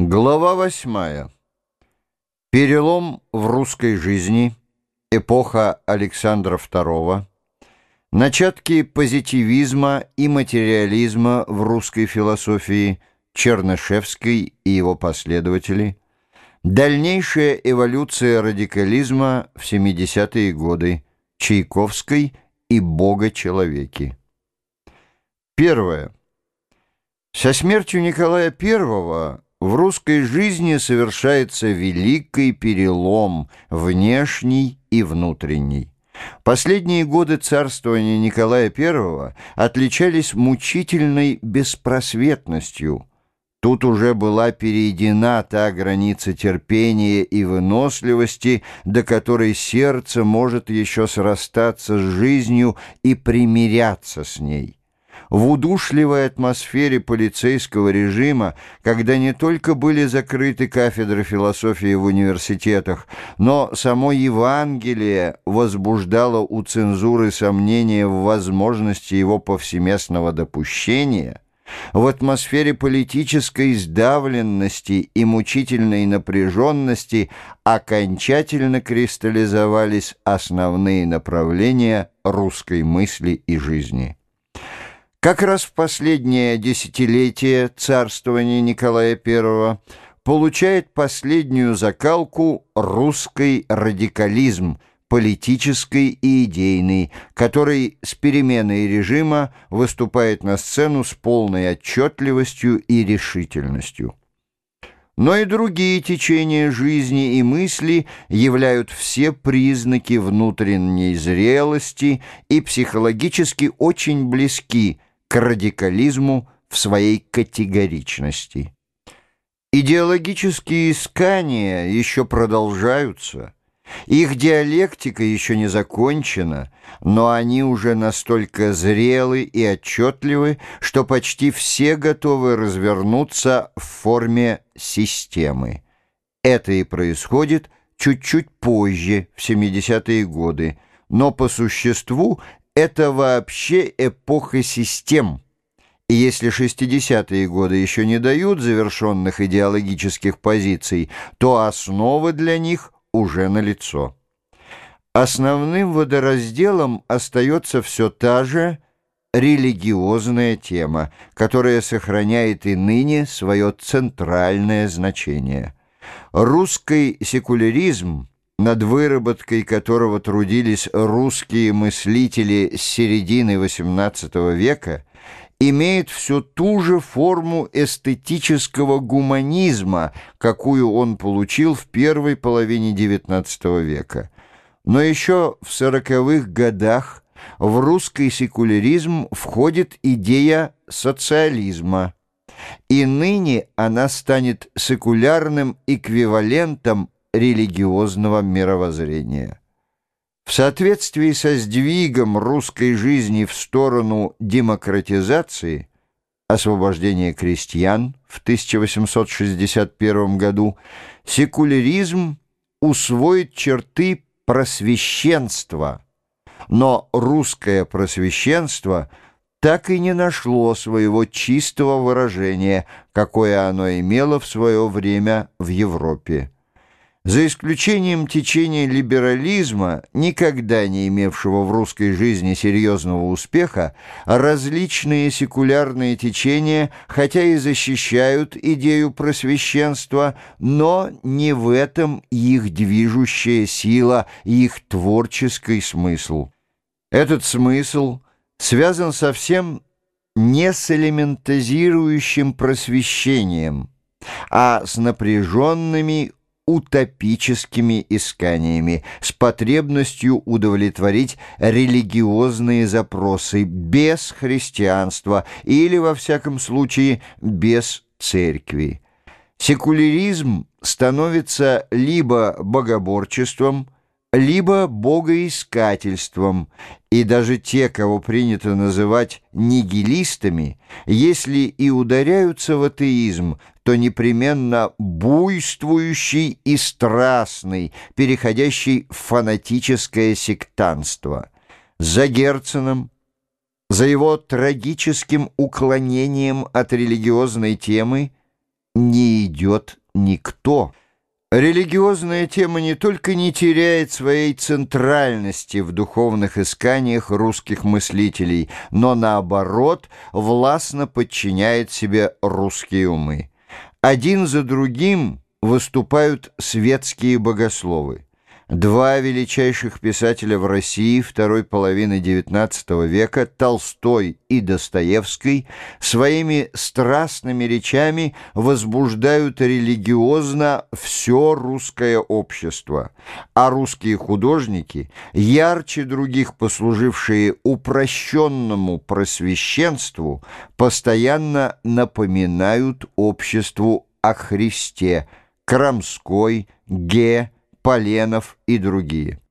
Глава 8. Перелом в русской жизни. Эпоха Александра II. Начатки позитивизма и материализма в русской философии. Чернышевский и его последователи. Дальнейшая эволюция радикализма в 70-е годы. Чайковской и Бога-человеки. Первое. Со смертью Николая I в русской жизни совершается великий перелом, внешний и внутренний. Последние годы царствования Николая I отличались мучительной беспросветностью. Тут уже была перейдена та граница терпения и выносливости, до которой сердце может еще срастаться с жизнью и примиряться с ней. В удушливой атмосфере полицейского режима, когда не только были закрыты кафедры философии в университетах, но само Евангелие возбуждало у цензуры сомнения в возможности его повсеместного допущения, в атмосфере политической сдавленности и мучительной напряженности окончательно кристаллизовались основные направления русской мысли и жизни. Как раз в последнее десятилетие царствования Николая I получает последнюю закалку русский радикализм, политический и идейный, который с переменой режима выступает на сцену с полной отчетливостью и решительностью. Но и другие течения жизни и мысли являют все признаки внутренней зрелости и психологически очень близки к радикализму в своей категоричности. Идеологические искания еще продолжаются, их диалектика еще не закончена, но они уже настолько зрелы и отчетливы, что почти все готовы развернуться в форме системы. Это и происходит чуть-чуть позже, в 70-е годы, но по существу это вообще эпоха систем. И если 60-е годы еще не дают завершенных идеологических позиций, то основы для них уже налицо. Основным водоразделом остается все та же религиозная тема, которая сохраняет и ныне свое центральное значение. Русский секуляризм, над выработкой которого трудились русские мыслители с середины XVIII века, имеет всю ту же форму эстетического гуманизма, какую он получил в первой половине XIX века. Но еще в 40-х годах в русский секуляризм входит идея социализма, и ныне она станет секулярным эквивалентом религиозного мировоззрения. В соответствии со сдвигом русской жизни в сторону демократизации, освобождения крестьян в 1861 году, секуляризм усвоит черты просвещенства, но русское просвещенство так и не нашло своего чистого выражения, какое оно имело в свое время в Европе. За исключением течения либерализма, никогда не имевшего в русской жизни серьезного успеха, различные секулярные течения, хотя и защищают идею просвещенства, но не в этом их движущая сила и их творческий смысл. Этот смысл связан совсем не с элементазирующим просвещением, а с напряженными утопическими исканиями, с потребностью удовлетворить религиозные запросы без христианства или, во всяком случае, без церкви. Секуляризм становится либо богоборчеством, либо богоискательством, и даже те, кого принято называть нигилистами, если и ударяются в атеизм, то непременно буйствующий и страстный, переходящий в фанатическое сектантство. За Герценом, за его трагическим уклонением от религиозной темы не идет никто. Религиозная тема не только не теряет своей центральности в духовных исканиях русских мыслителей, но, наоборот, властно подчиняет себе русские умы. Один за другим выступают светские богословы. Два величайших писателя в России второй половины XIX века, Толстой и Достоевский, своими страстными речами возбуждают религиозно все русское общество, а русские художники, ярче других послужившие упрощенному просвещенству, постоянно напоминают обществу о Христе: Крамской, Ге, Поленов и другие.